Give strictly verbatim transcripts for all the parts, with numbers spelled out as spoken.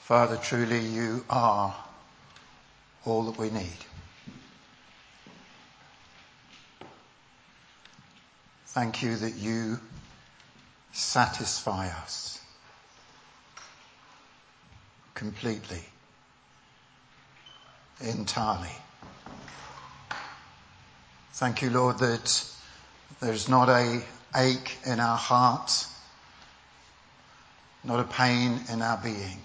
Father, truly you are all that we need. Thank you that you satisfy us completely, entirely. Thank you, Lord, that there's not a ache in our hearts, not a pain in our being.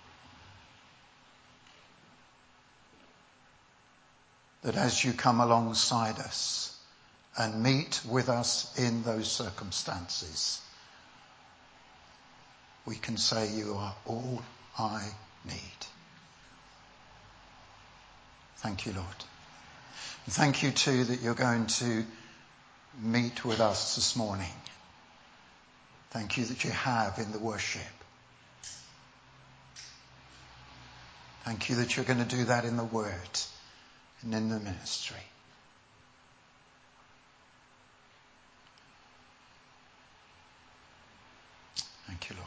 That as you come alongside us and meet with us in those circumstances, we can say you are all I need. Thank you, Lord. And thank you too that you're going to meet with us this morning. Thank you that you have in the worship. Thank you that you're going to do that in the word and in the ministry. Thank you, Lord.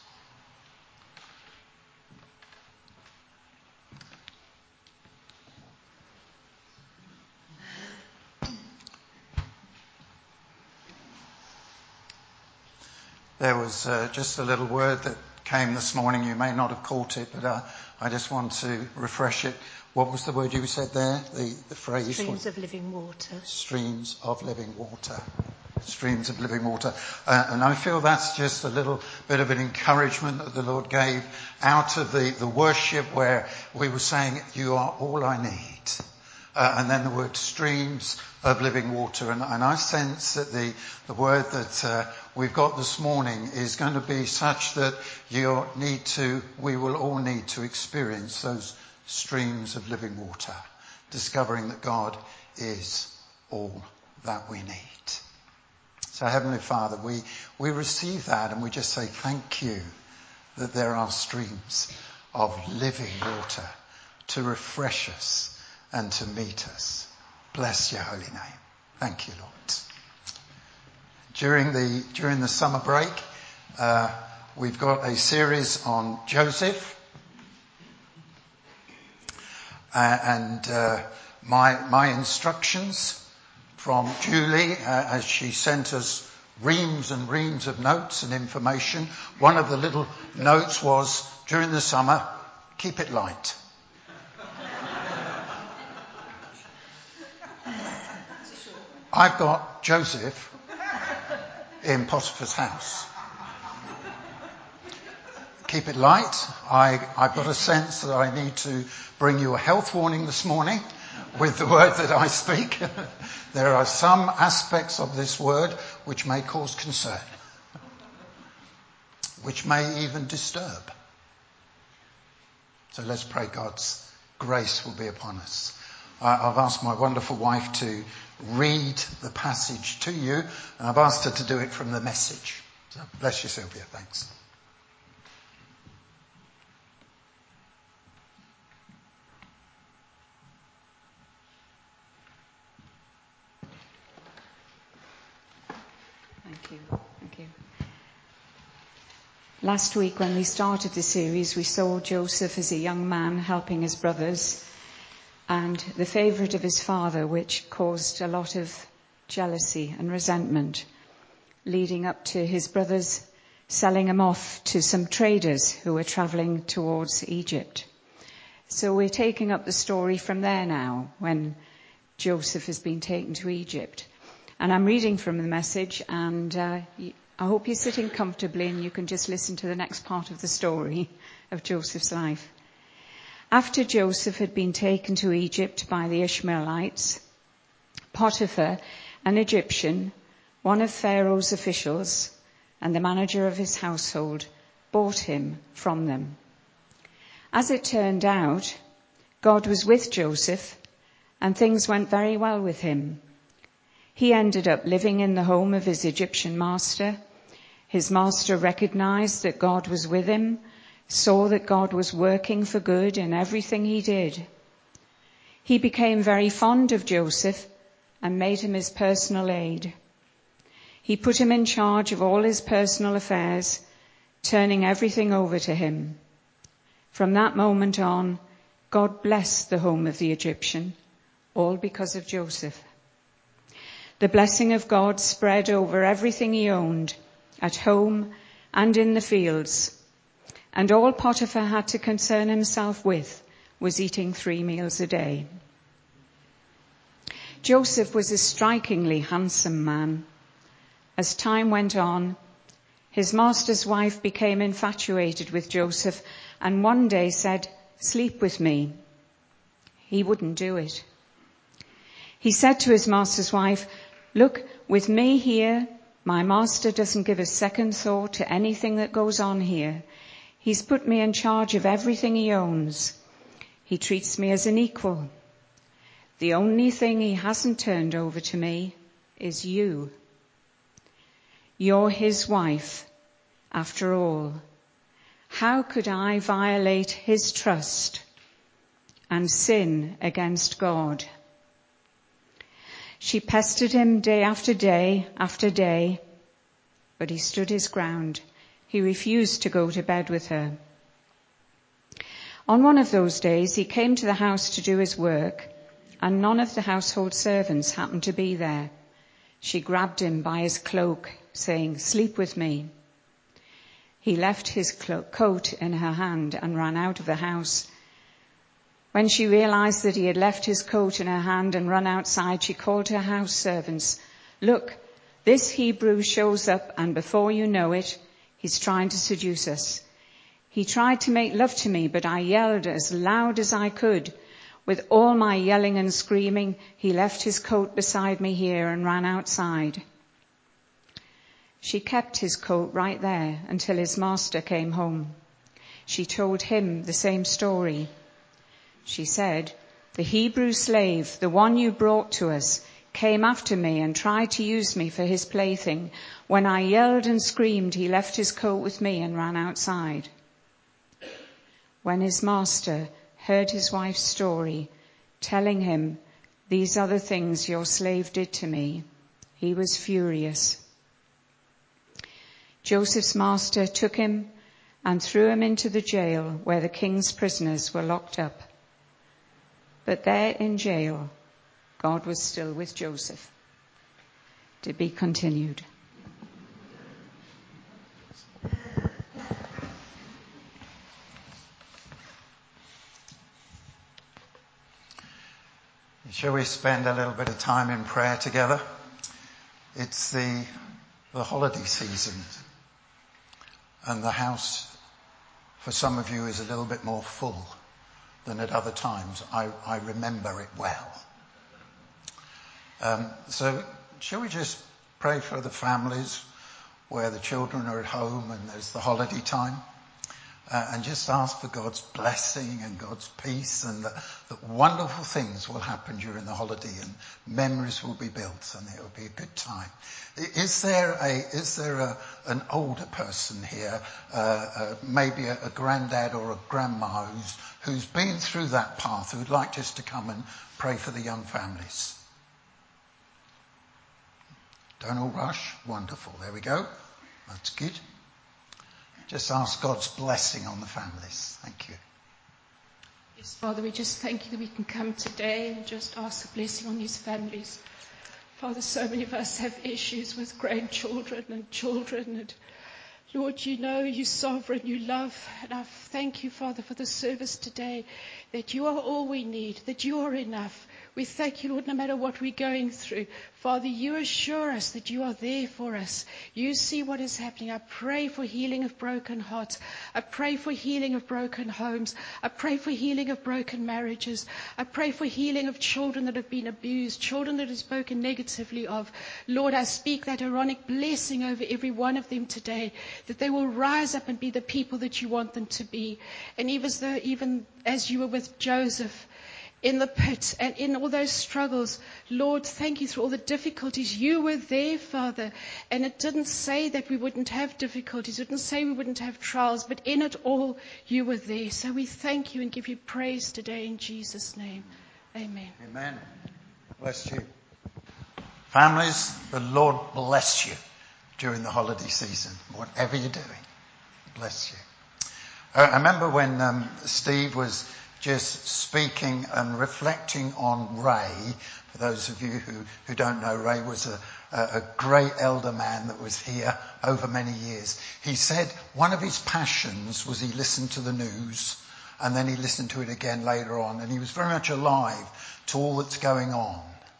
There was uh, just a little word that came this morning. You may not have caught it, but uh, I just want to refresh it. What was the word you said there? The, the phrase? Streams of living water. Streams of living water. Streams of living water. Uh, and I feel that's just a little bit of an encouragement that the Lord gave out of the, the worship where we were saying, you are all I need. Uh, and then the word streams of living water. And, and I sense that the, the word that uh, we've got this morning is going to be such that you need to, we will all need to experience those streams of living water, discovering that God is all that we need. So Heavenly Father, we, we receive that and we just say thank you that there are streams of living water to refresh us and to meet us. Bless your holy name. Thank you, Lord. During the, during the summer break, uh, we've got a series on Joseph. Uh, and, uh, my, my instructions from Julie, uh, as she sent us reams and reams of notes and information. One of the little notes was, during the summer, keep it light. I've got Joseph in Potiphar's house. Keep it light. I, I've got a sense that I need to bring you a health warning this morning with the word that I speak. There are some aspects of this word which may cause concern, which may even disturb. So let's pray God's grace will be upon us. I've asked my wonderful wife to read the passage to you, and I've asked her to do it from the Message. So bless you, Sylvia. Thanks. Thank you. Thank you. Last week when we started the series, we saw Joseph as a young man helping his brothers and the favourite of his father, which caused a lot of jealousy and resentment, leading up to his brothers selling him off to some traders who were travelling towards Egypt. So we're taking up the story from there now, when Joseph has been taken to Egypt. And I'm reading from the Message, and uh, I hope you're sitting comfortably and you can just listen to the next part of the story of Joseph's life. After Joseph had been taken to Egypt by the Ishmaelites, Potiphar, an Egyptian, one of Pharaoh's officials, and the manager of his household, bought him from them. As it turned out, God was with Joseph, and things went very well with him. He ended up living in the home of his Egyptian master. His master recognized that God was with him, saw that God was working for good in everything he did. He became very fond of Joseph and made him his personal aide. He put him in charge of all his personal affairs, turning everything over to him. From that moment on, God blessed the home of the Egyptian, all because of Joseph. The blessing of God spread over everything he owned, at home and in the fields. And all Potiphar had to concern himself with was eating three meals a day. Joseph was a strikingly handsome man. As time went on, his master's wife became infatuated with Joseph and one day said, "Sleep with me." He wouldn't do it. He said to his master's wife, "Look, with me here, my master doesn't give a second thought to anything that goes on here. He's put me in charge of everything he owns. He treats me as an equal. The only thing he hasn't turned over to me is you. You're his wife, after all. How could I violate his trust and sin against God?" She pestered him day after day after day, but he stood his ground. He refused to go to bed with her. On one of those days, he came to the house to do his work, and none of the household servants happened to be there. She grabbed him by his cloak, saying, "Sleep with me." He left his clo- coat in her hand and ran out of the house. When she realized that he had left his coat in her hand and run outside, she called her house servants. "Look, this Hebrew shows up, and before you know it, he's trying to seduce us. He tried to make love to me, but I yelled as loud as I could. With all my yelling and screaming, he left his coat beside me here and ran outside." She kept his coat right there until his master came home. She told him the same story. She said, "The Hebrew slave, the one you brought to us, came after me and tried to use me for his plaything. When I yelled and screamed, he left his coat with me and ran outside." When his master heard his wife's story, telling him, "These are the things your slave did to me," he was furious. Joseph's master took him and threw him into the jail where the king's prisoners were locked up. But there in jail, God was still with Joseph. To be continued. Shall we spend a little bit of time in prayer together? It's the, the holiday season, and the house, for some of you, is a little bit more full than at other times. I, I remember it well. Um, so shall we just pray for the families where the children are at home and there's the holiday time? Uh, and just ask for God's blessing and God's peace, and that, that wonderful things will happen during the holiday and memories will be built and it will be a good time. Is there a, is there a, an older person here, uh, uh, maybe a, a granddad or a grandma who's, who's been through that path, who would like just to come and pray for the young families? Don't all rush. Wonderful. There we go. That's good. Just ask God's blessing on the families. Thank you. Yes, Father, we just thank you that we can come today and just ask a blessing on these families. Father, so many of us have issues with grandchildren and children. And Lord, you know, you're sovereign, you love. And I thank you, Father, for the service today, that you are all we need, that you are enough. We thank you, Lord, no matter what we're going through. Father, you assure us that you are there for us. You see what is happening. I pray for healing of broken hearts. I pray for healing of broken homes. I pray for healing of broken marriages. I pray for healing of children that have been abused, children that have spoken negatively of. Lord, I speak that Aaronic blessing over every one of them today, that they will rise up and be the people that you want them to be. And even as, though, even as you were with Joseph, in the pit and in all those struggles, Lord, thank you through all the difficulties. You were there, Father. And it didn't say that we wouldn't have difficulties. It didn't say we wouldn't have trials. But in it all, you were there. So we thank you and give you praise today in Jesus' name. Amen. Amen. Bless you. Families, the Lord bless you during the holiday season, whatever you're doing. Bless you. I remember when um, Steve was just speaking and reflecting on Ray. For those of you who, who don't know, Ray was a, a, a great elder man that was here over many years. He said one of his passions was he listened to the news and then he listened to it again later on, and he was very much alive to all that's going on.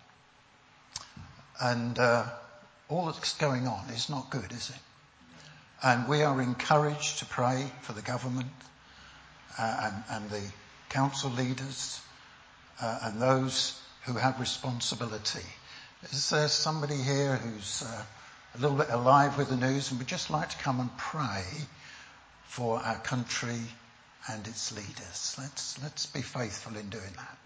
And uh, all that's going on is not good, is it? And we are encouraged to pray for the government uh, and, and the council leaders uh, and those who have responsibility. Is there somebody here who's uh, a little bit alive with the news and would just like to come and pray for our country and its leaders? Let's, let's be faithful in doing that.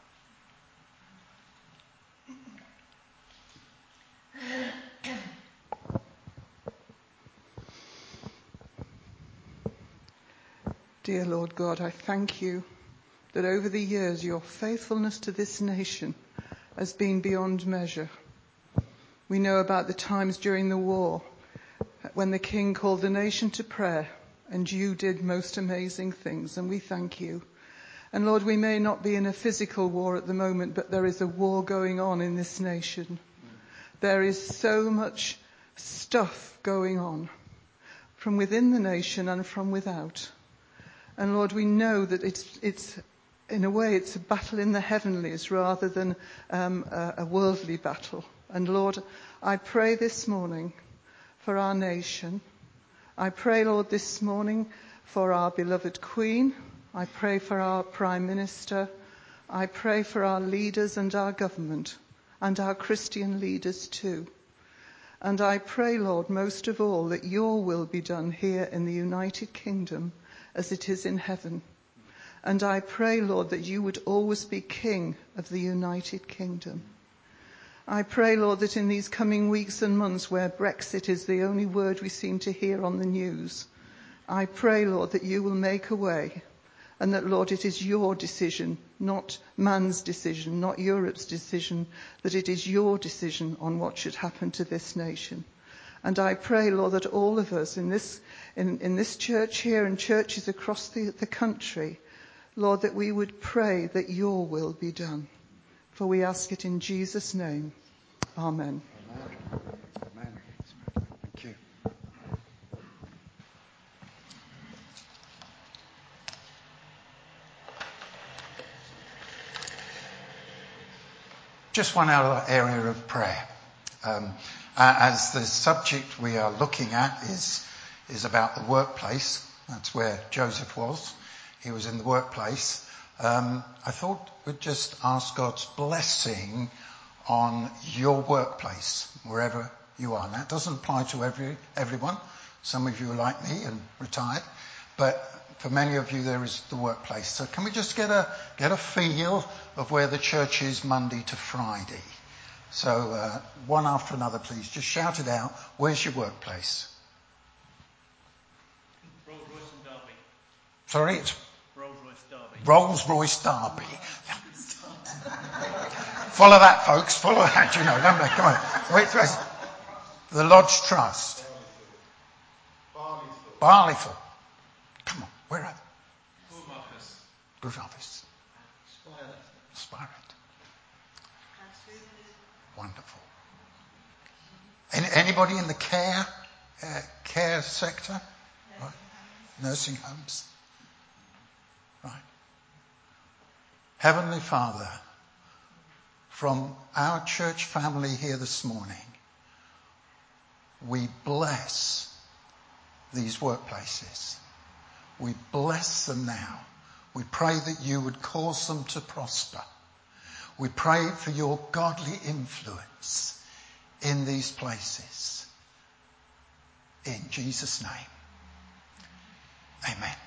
Dear Lord God, I thank you that over the years your faithfulness to this nation has been beyond measure. We know about the times during the war when the King called the nation to prayer and you did most amazing things, and we thank you. And Lord, we may not be in a physical war at the moment, but there is a war going on in this nation. There is so much stuff going on from within the nation and from without. And Lord, we know that it's, it's in a way, it's a battle in the heavenlies rather than um, a, a worldly battle. And Lord, I pray this morning for our nation. I pray, Lord, this morning for our beloved Queen. I pray for our Prime Minister. I pray for our leaders and our government and our Christian leaders too. And I pray, Lord, most of all, that your will be done here in the United Kingdom as it is in heaven. And I pray, Lord, that you would always be King of the United Kingdom. I pray, Lord, that in these coming weeks and months where Brexit is the only word we seem to hear on the news, I pray, Lord, that you will make a way, and that, Lord, it is your decision, not man's decision, not Europe's decision, that it is your decision on what should happen to this nation. And I pray, Lord, that all of us in this in, in this church here and churches across the, the country, Lord, that we would pray that your will be done. For we ask it in Jesus' name. Amen. Amen. Amen. Thank you. Just one other area of prayer. Um, as the subject we are looking at is is about the workplace. That's where Joseph was. He was in the workplace. Um, I thought we'd just ask God's blessing on your workplace, wherever you are. And that doesn't apply to every everyone. Some of you are like me and retired, but for many of you there is the workplace. So can we just get a get a feel of where the church is Monday to Friday? So uh, one after another, please. Just shout it out. Where's your workplace? Rolls-Royce and Derby. Sorry, it's Rolls-Royce Derby. Rolls-Royce Derby. Follow that, folks. Follow that. You know, don't they? Come on. Wait, wait. The Lodge Trust. Barleythorpe. Barleythorpe. Come on. Where are they? Good Office. Good Office. Spirit. Spirit. Wonderful. Any, anybody in the care uh, care sector? Right. Nursing homes. Right. Heavenly Father, from our church family here this morning, we bless these workplaces. We bless them now. We pray that you would cause them to prosper. We pray for your godly influence in these places. In Jesus' name. Amen.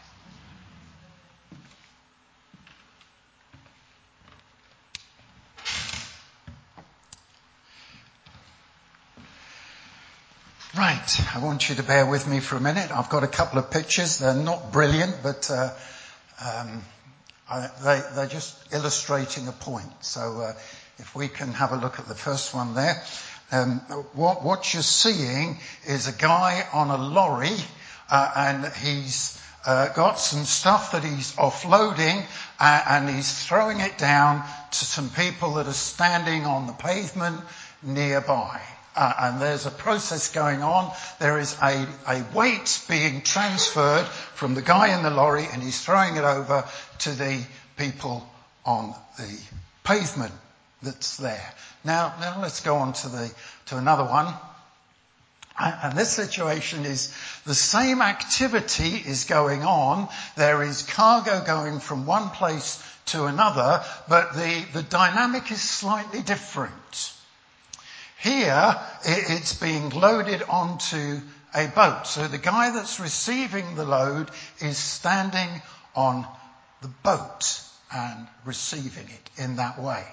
Right, I want you to bear with me for a minute. I've got a couple of pictures. They're not brilliant, but uh, um, I, they, they're just illustrating a point. So uh, if we can have a look at the first one there. Um, what, what you're seeing is a guy on a lorry uh, and he's uh, got some stuff that he's offloading, uh, and he's throwing it down to some people that are standing on the pavement nearby. Uh, and there's a process going on. There is a, a weight being transferred from the guy in the lorry, and he's throwing it over to the people on the pavement that's there. Now, now let's go on to the to another one. And, and this situation is the same activity is going on. There is cargo going from one place to another, but the, the dynamic is slightly different. Here, it's being loaded onto a boat. So the guy that's receiving the load is standing on the boat and receiving it in that way.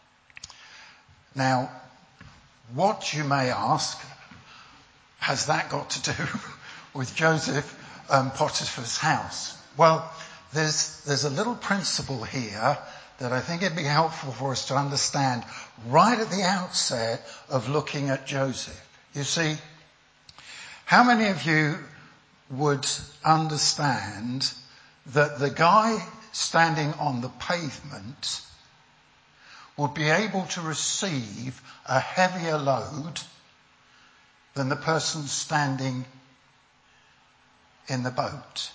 Now, what you may ask, has that got to do with Joseph and Potiphar's house? Well, there's, there's a little principle here that I think it'd be helpful for us to understand right at the outset of looking at Joseph. You see, how many of you would understand that the guy standing on the pavement would be able to receive a heavier load than the person standing in the boat?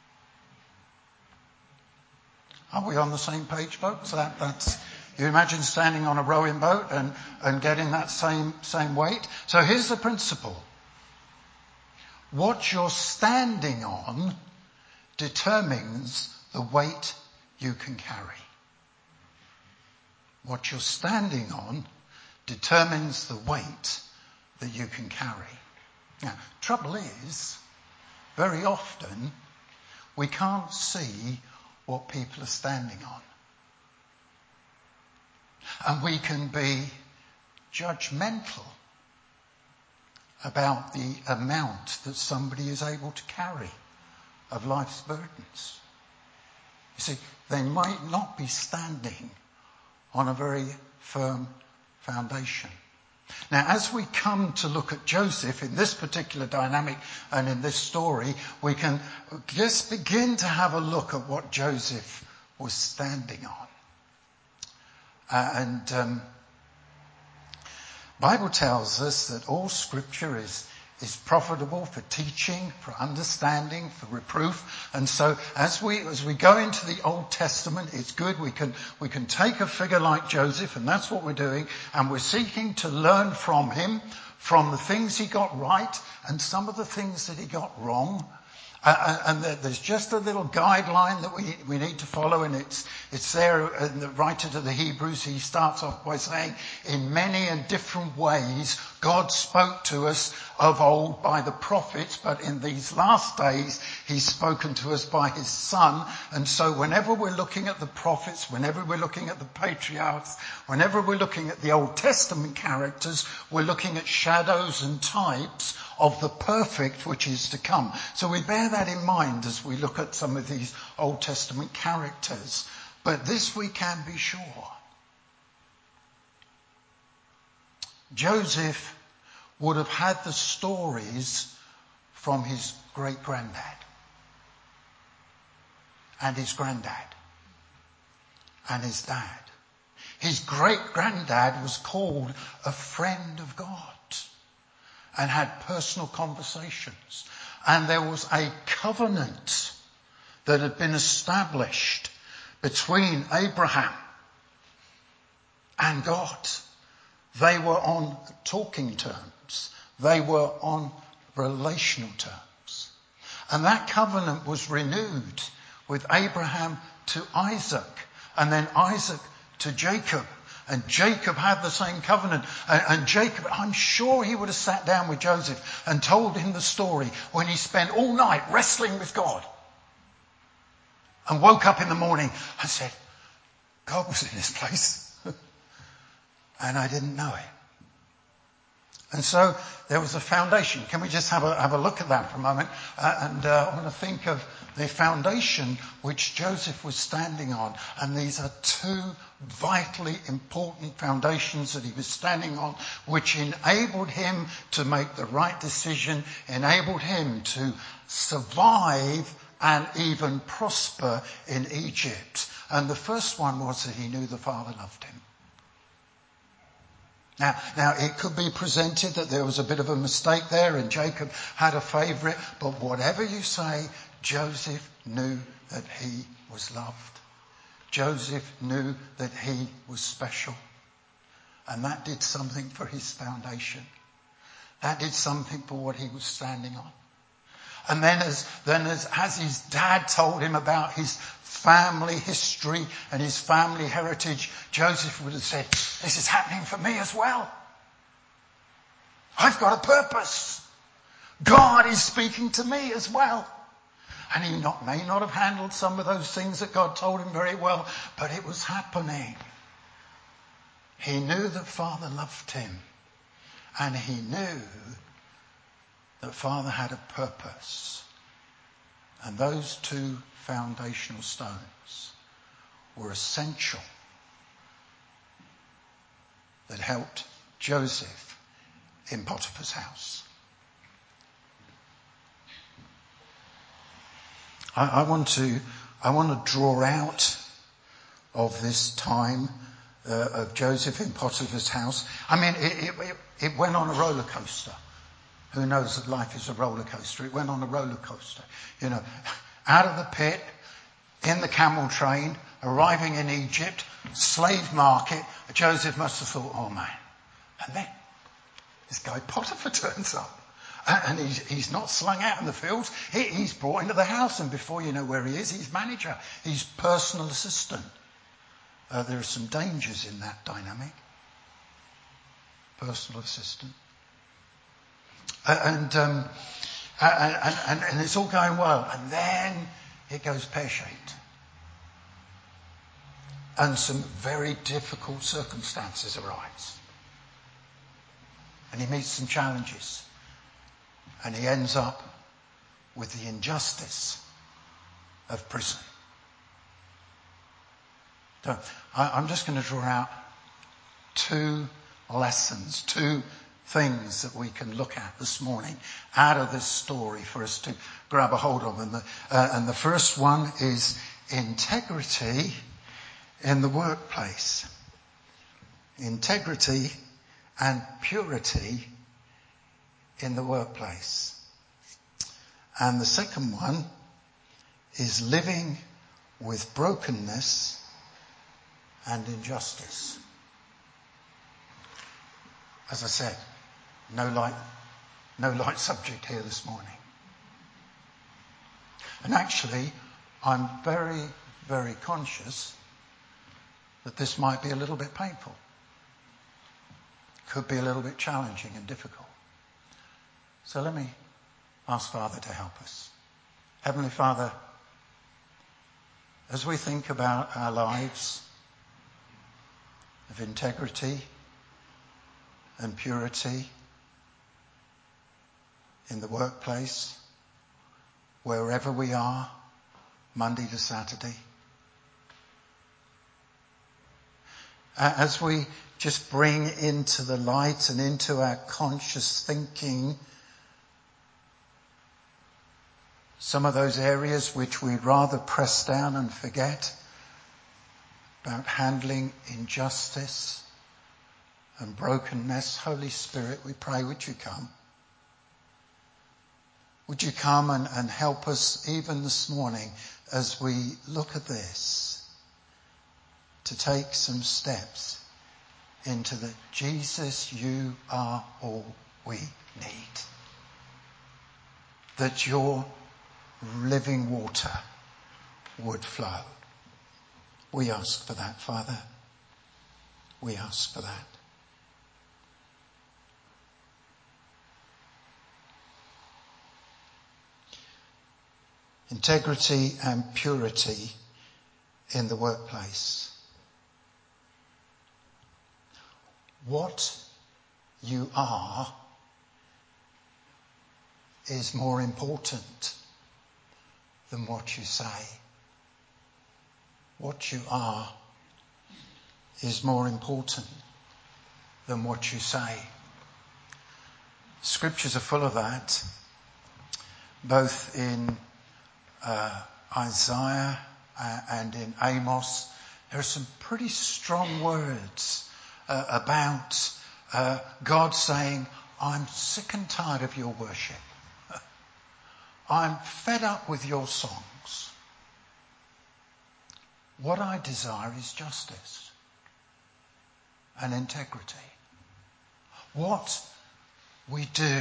Are we on the same page, folks? That, that's, you imagine standing on a rowing boat and, and getting that same, same weight? So here's the principle. What you're standing on determines the weight you can carry. What you're standing on determines the weight that you can carry. Now, trouble is, very often, we can't see what people are standing on. And we can be judgmental about the amount that somebody is able to carry of life's burdens. You see, they might not be standing on a very firm foundation. Now, as we come to look at Joseph in this particular dynamic and in this story, we can just begin to have a look at what Joseph was standing on. Uh, and um, Bible tells us that all Scripture is is profitable for teaching, for understanding, for reproof. And so as we as we go into the Old Testament, it's good. We can we can take a figure like Joseph, and that's what we're doing, and we're seeking to learn from him, from the things he got right and some of the things that he got wrong. Uh, and there's just a little guideline that we we need to follow, and it's it's there in the writer to the Hebrews. He starts off by saying, in many and different ways, God spoke to us of old by the prophets, but in these last days, he's spoken to us by his Son. And so whenever we're looking at the prophets, whenever we're looking at the patriarchs, whenever we're looking at the Old Testament characters, we're looking at shadows and types of the perfect which is to come. So we bear that in mind as we look at some of these Old Testament characters. But this we can be sure. Joseph would have had the stories from his great-granddad and his granddad and his dad. His great-granddad was called a friend of God and had personal conversations. And there was a covenant that had been established between Abraham and God. They were on talking terms. They were on relational terms. And that covenant was renewed with Abraham to Isaac, and then Isaac to Jacob. And Jacob had the same covenant. And, and Jacob, I'm sure he would have sat down with Joseph and told him the story when he spent all night wrestling with God and woke up in the morning and said, God was in this place and I didn't know it. And so there was a foundation. Can we just have a, have a look at that for a moment? Uh, and uh, I want to think of the foundation which Joseph was standing on. And these are two vitally important foundations that he was standing on, which enabled him to make the right decision, enabled him to survive and even prosper in Egypt. And the first one was that he knew the Father loved him. Now, now it could be presented that there was a bit of a mistake there and Jacob had a favourite, but whatever you say, Joseph knew that he was loved. Joseph knew that he was special. And that did something for his foundation. That did something for what he was standing on. And then as, then as, as his dad told him about his family history and his family heritage, Joseph would have said, this is happening for me as well. I've got a purpose. God is speaking to me as well. And he not, may not have handled some of those things that God told him very well, but it was happening. He knew that Father loved him. And he knew that Father had a purpose. And those two foundational stones were essential that helped Joseph in Potiphar's house. I, I want to, I want to draw out of this time uh, of Joseph in Potiphar's house. I mean, it, it, it went on a roller coaster. Who knows that life is a roller coaster? It went on a roller coaster. You know, out of the pit, in the camel train, arriving in Egypt, slave market, Joseph must have thought, oh man. And then this guy Potiphar turns up. And he's, he's not slung out in the fields. He, he's brought into the house. And before you know where he is, he's manager. He's personal assistant. Uh, there are some dangers in that dynamic. Personal assistant. Uh, and, um, and, and, and it's all going well. And then it goes pear-shaped. And some very difficult circumstances arise. And he meets some challenges. And he ends up with the injustice of prison. So I, I'm just going to draw out two lessons, two things that we can look at this morning out of this story for us to grab a hold of. And the, uh, and the first one is integrity in the workplace. Integrity and purity in the workplace. And the second one is living with brokenness and injustice. As I said, no light, no light subject here this morning. And actually, I'm very, very conscious that this might be a little bit painful. Could be a little bit challenging and difficult. So let me ask Father to help us. Heavenly Father, as we think about our lives of integrity and purity in the workplace, wherever we are, Monday to Saturday, as we just bring into the light and into our conscious thinking some of those areas which we'd rather press down and forget, about handling injustice and brokenness. Holy Spirit, we pray, would you come? Would you come and, and help us even this morning as we look at this to take some steps into the Jesus, you are all we need. That your living water would flow. We ask for that, Father. We ask for that. Integrity and purity in the workplace. What you are is more important than what you say. What you are is more important than what you say. Scriptures are full of that, both in uh, Isaiah uh, and in Amos, there are some pretty strong words uh, about uh, God saying, I'm sick and tired of your worship. I'm fed up with your songs. What I desire is justice and integrity. What we do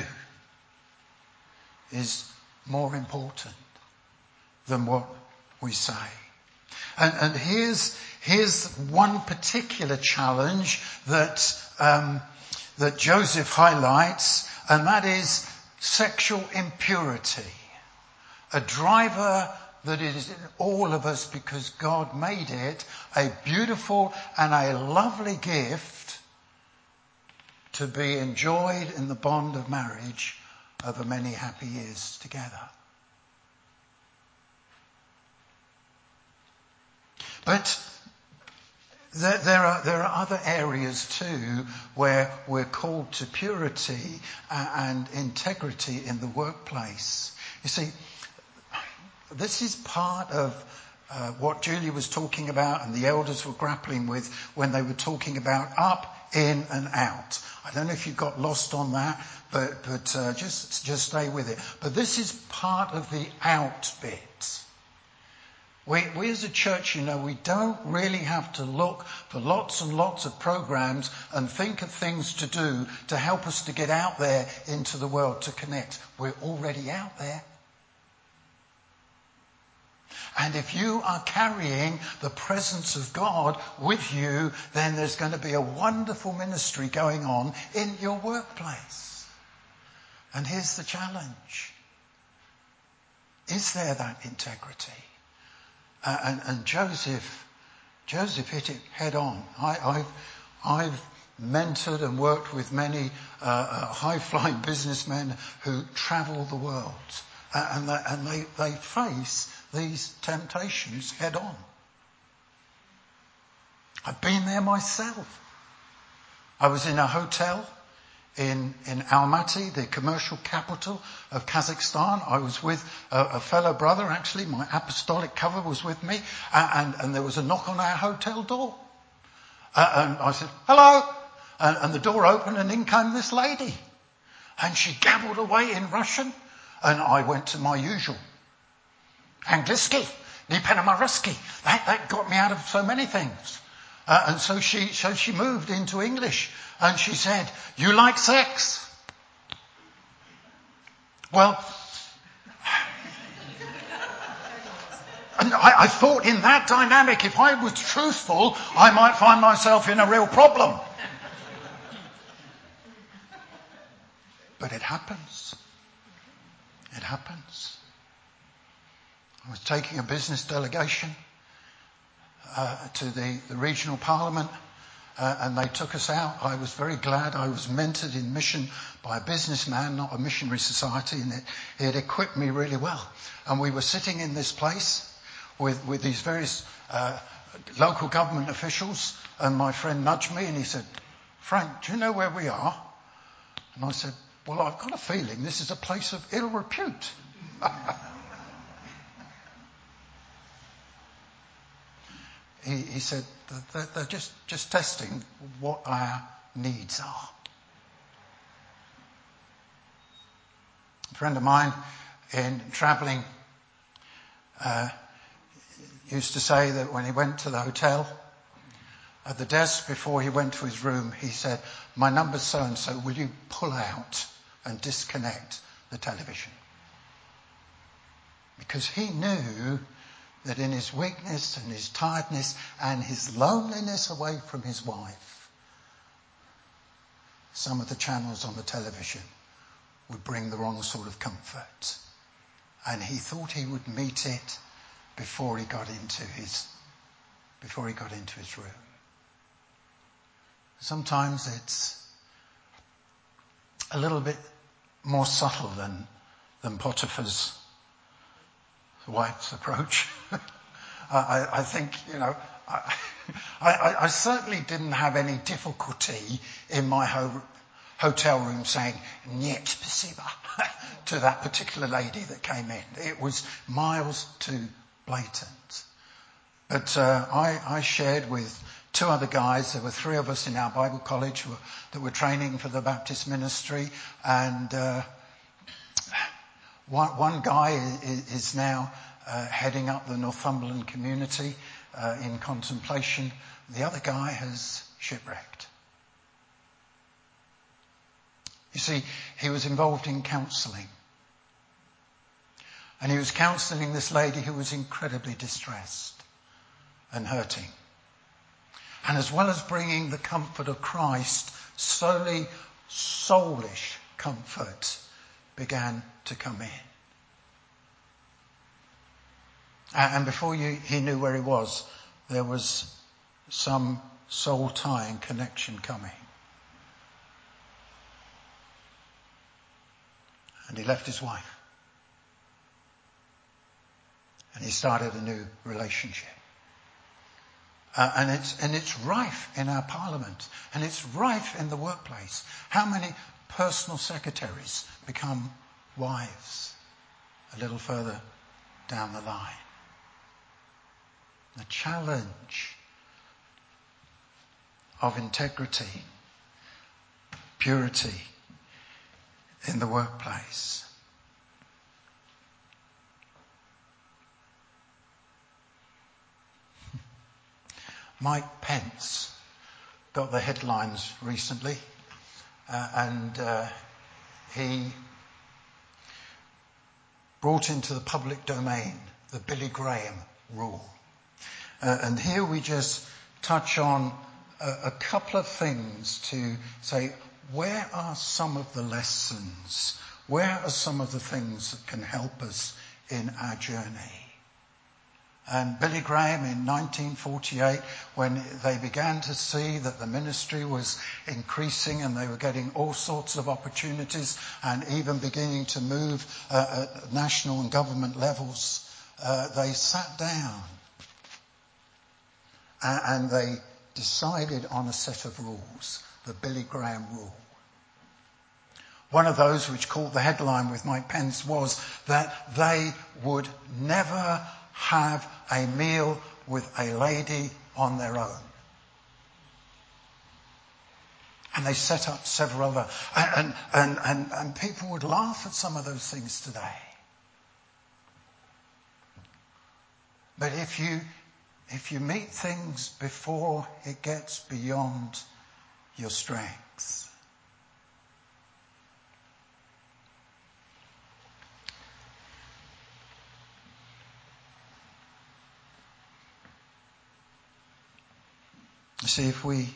is more important than what we say. And, and here's, here's one particular challenge that, um, that Joseph highlights, and that is sexual impurity. A driver that is in all of us because God made it a beautiful and a lovely gift to be enjoyed in the bond of marriage over many happy years together. But there, there are there are other areas too where we're called to purity and integrity in the workplace. You see, this is part of uh, what Julie was talking about and the elders were grappling with when they were talking about up, in and out. I don't know if you got lost on that, but, but uh, just, just stay with it. But this is part of the out bit. We, we as a church, you know, we don't really have to look for lots and lots of programs and think of things to do to help us to get out there into the world to connect. We're already out there. And if you are carrying the presence of God with you, then there's going to be a wonderful ministry going on in your workplace. And here's the challenge. Is there that integrity? Uh, and, and Joseph, Joseph hit it head on. I, I've, I've mentored and worked with many uh, uh, high-flying businessmen who travel the world. Uh, and they, and they, they face these temptations head on. I've been there myself. I was in a hotel in, in Almaty, the commercial capital of Kazakhstan. I was with a, a fellow brother, actually, my apostolic cover was with me, and, and, and there was a knock on our hotel door. Uh, and I said, hello, and, and the door opened and in came this lady. And she gabbled away in Russian, and I went to my usual. Angliski, Nipenamaruski. That, that got me out of so many things. Uh, and so she, so she moved into English and she said, you like sex? Well, and I, I thought in that dynamic, if I was truthful, I might find myself in a real problem. But it happens. It happens. I was taking a business delegation uh, to the, the regional parliament uh, and they took us out. I was very glad. I was mentored in mission by a businessman, not a missionary society, and it, it equipped me really well. And we were sitting in this place with, with these various uh, local government officials, and my friend nudged me and he said, Frank, do you know where we are? And I said, well, I've got a feeling this is a place of ill repute. He, he said that they're just, just testing what our needs are. A friend of mine in travelling uh, used to say that when he went to the hotel, at the desk before he went to his room, he said, my number's so-and-so, will you pull out and disconnect the television? Because he knew that in his weakness and his tiredness and his loneliness away from his wife, some of the channels on the television would bring the wrong sort of comfort. And he thought he would meet it before he got into his, before he got into his room. Sometimes it's a little bit more subtle than, than Potiphar's wife's approach. I, I think, you know, I, I, I certainly didn't have any difficulty in my ho- hotel room saying, "Niet, spasiba." to that particular lady that came in. It was miles too blatant. But uh, I, I shared with two other guys. There were three of us in our Bible college who were, that were training for the Baptist ministry, and uh, one, one guy is, is now uh, heading up the Northumberland community uh, in contemplation. The other guy has shipwrecked. You see, he was involved in counselling. And he was counselling this lady who was incredibly distressed and hurting. And as well as bringing the comfort of Christ, slowly soulish comfort began to come in. And before you, he knew where he was, there was some soul-tying connection coming. And he left his wife. And he started a new relationship. Uh, and it's and it's rife in our parliament. And it's rife in the workplace. How many personal secretaries become wives a little further down the line? The challenge of integrity, purity in the workplace. Mike Pence got the headlines recently, uh, and uh, he brought into the public domain the Billy Graham rule. Uh, and here we just touch on a, a couple of things to say, where are some of the lessons? Where are some of the things that can help us in our journey? And Billy Graham in nineteen forty-eight, when they began to see that the ministry was increasing and they were getting all sorts of opportunities and even beginning to move uh, at national and government levels, uh, they sat down and, and they decided on a set of rules, the Billy Graham rule. One of those which caught the headline with Mike Pence was that they would never have a meal with a lady on their own. And they set up several other, and, and, and, and people would laugh at some of those things today. But if you, if you meet things before it gets beyond your strength, you see, if we,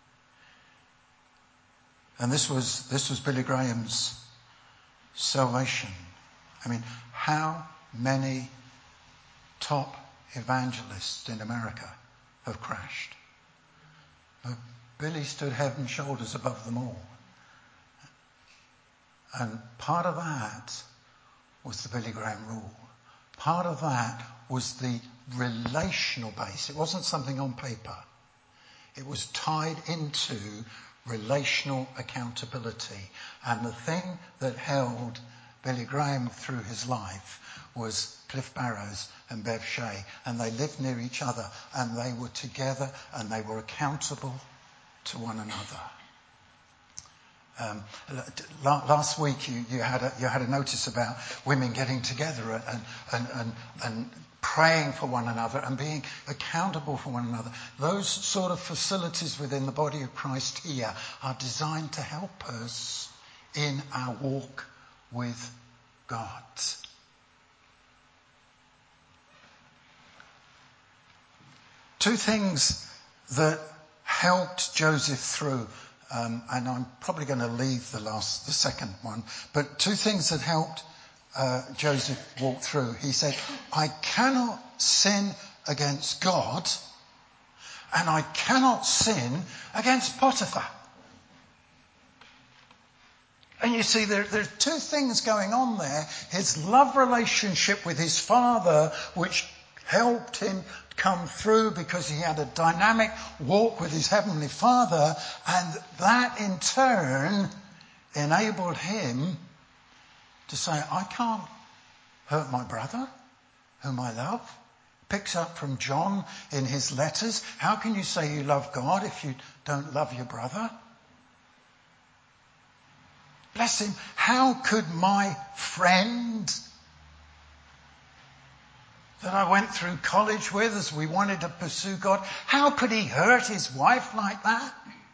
and this was, this was Billy Graham's salvation. I mean, how many top evangelists in America have crashed? But Billy stood head and shoulders above them all. And part of that was the Billy Graham rule. Part of that was the relational base. It wasn't something on paper. It was tied into relational accountability. And the thing that held Billy Graham through his life was Cliff Barrows and Bev Shea. And they lived near each other and they were together and they were accountable to one another. Um, last week you, you had a, you had a notice about women getting together and, and, and, and praying for one another and being accountable for one another. Those sort of facilities within the body of Christ here are designed to help us in our walk with God. Two things that helped Joseph through, um, and I'm probably going to leave the last, the second one, but two things that helped Uh, Joseph walked through. He said, I cannot sin against God and I cannot sin against Potiphar. And you see, there, there are two things going on there. His love relationship with his father, which helped him come through because he had a dynamic walk with his heavenly Father, and that in turn enabled him to say, I can't hurt my brother, whom I love. Picks up from John in his letters. How can you say you love God if you don't love your brother? Bless him. How could my friend that I went through college with as we wanted to pursue God, how could he hurt his wife like that?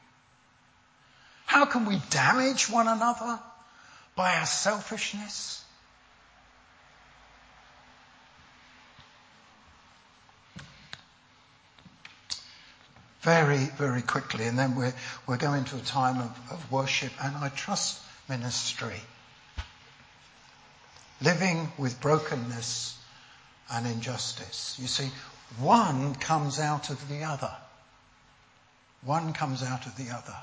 How can we damage one another by our selfishness? Very, very quickly, and then we're, we're going to a time of, of worship and I trust ministry. Living with brokenness and injustice. You see, one comes out of the other. One comes out of the other.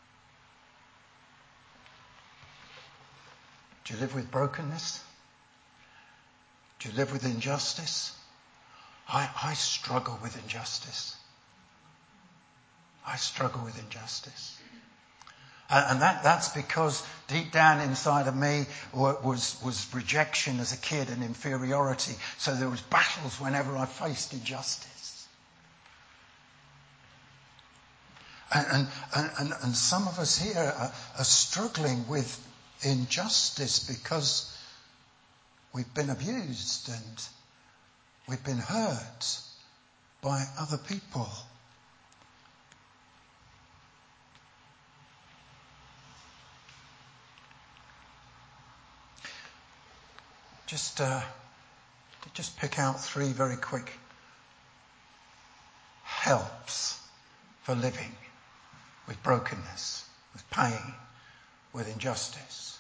Do you live with brokenness? Do you live with injustice? I, I struggle with injustice. I struggle with injustice. Uh, and that, that's because deep down inside of me was, was rejection as a kid and inferiority. So there was battles whenever I faced injustice. And, and, and, and some of us here are, are struggling with injustice because we've been abused and we've been hurt by other people. Just, uh, just pick out three very quick helps for living with brokenness, with pain, with injustice.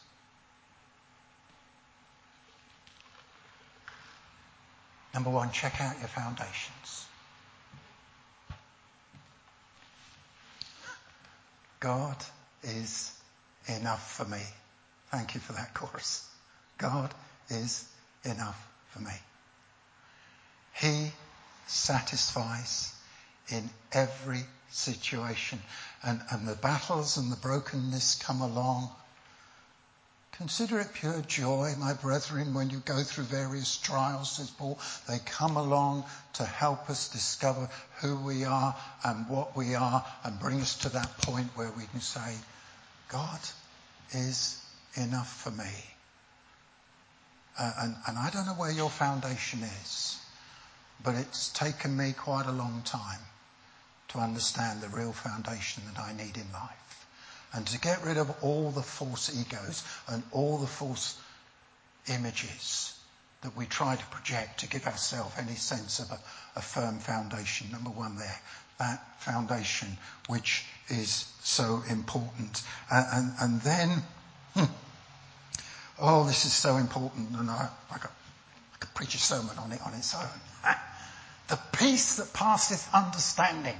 Number one, check out your foundations. God is enough for me. Thank you for that chorus. God is enough for me. He satisfies in every situation. And, and the battles and the brokenness come along. Consider it pure joy, my brethren, when you go through various trials, says Paul. They come along to help us discover who we are and what we are and bring us to that point where we can say, God is enough for me. Uh, and, and I don't know where your foundation is, but it's taken me quite a long time to understand the real foundation that I need in life. And to get rid of all the false egos and all the false images that we try to project to give ourselves any sense of a, a firm foundation. Number one there, that foundation which is so important. Uh, and, and then... Hmm, Oh, this is so important, and I, I, could, I could preach a sermon on it on its own. The peace that passeth understanding.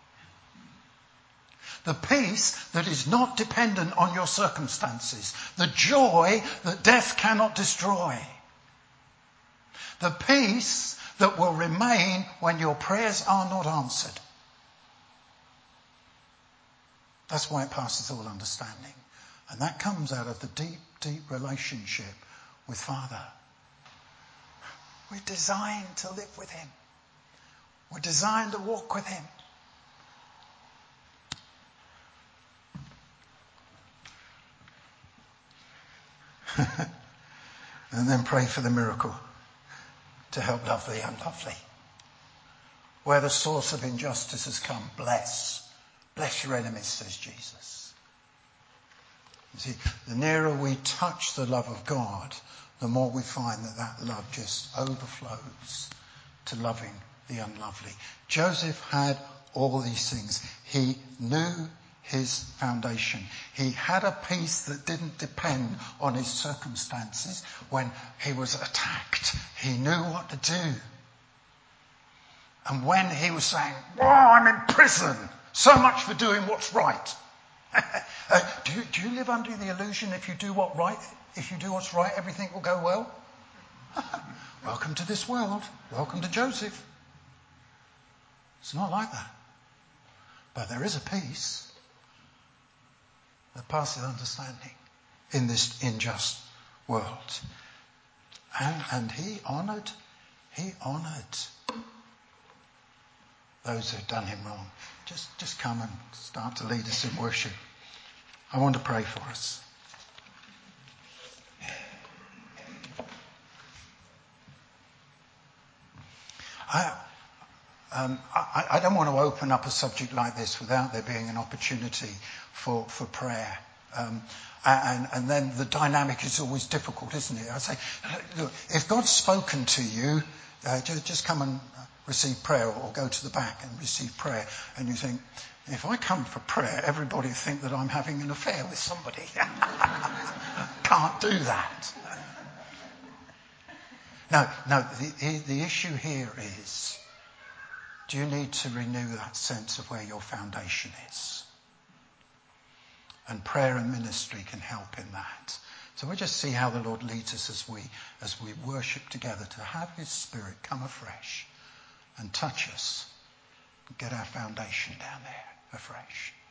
The peace that is not dependent on your circumstances. The joy that death cannot destroy. The peace that will remain when your prayers are not answered. That's why it passes all understanding. And that comes out of the deep, deep relationship with Father. We're designed to live with Him. We're designed to walk with Him. And then pray for the miracle to help love the unlovely. Where the source of injustice has come, bless. Bless your enemies, says Jesus. You see, the nearer we touch the love of God, the more we find that that love just overflows to loving the unlovely. Joseph had all these things. He knew his foundation. He had a peace that didn't depend on his circumstances. When he was attacked, he knew what to do. And when he was saying, "Oh, I'm in prison, so much for doing what's right." uh, do, you, do you live under the illusion if you do what right, if you do what's right, everything will go well? Welcome to this world. Welcome to Joseph. It's not like that. But there is a peace that passes understanding in this unjust world. And, and he honoured, he honoured those who've done him wrong. Just, just come and start to lead us in worship. I want to pray for us. I, um, I, I don't want to open up a subject like this without there being an opportunity for, for prayer. Um, and, and then the dynamic is always difficult, isn't it? I say, look, if God's spoken to you, uh, just, just come and receive prayer, or go to the back and receive prayer. And you think, if I come for prayer, everybody will think that I'm having an affair with somebody. Can't do that. No, no, the, the issue here is, do you need to renew that sense of where your foundation is? And prayer and ministry can help in that. So we'll just see how the Lord leads us as we, as we worship together, to have his Spirit come afresh and touch us and get our foundation down there afresh.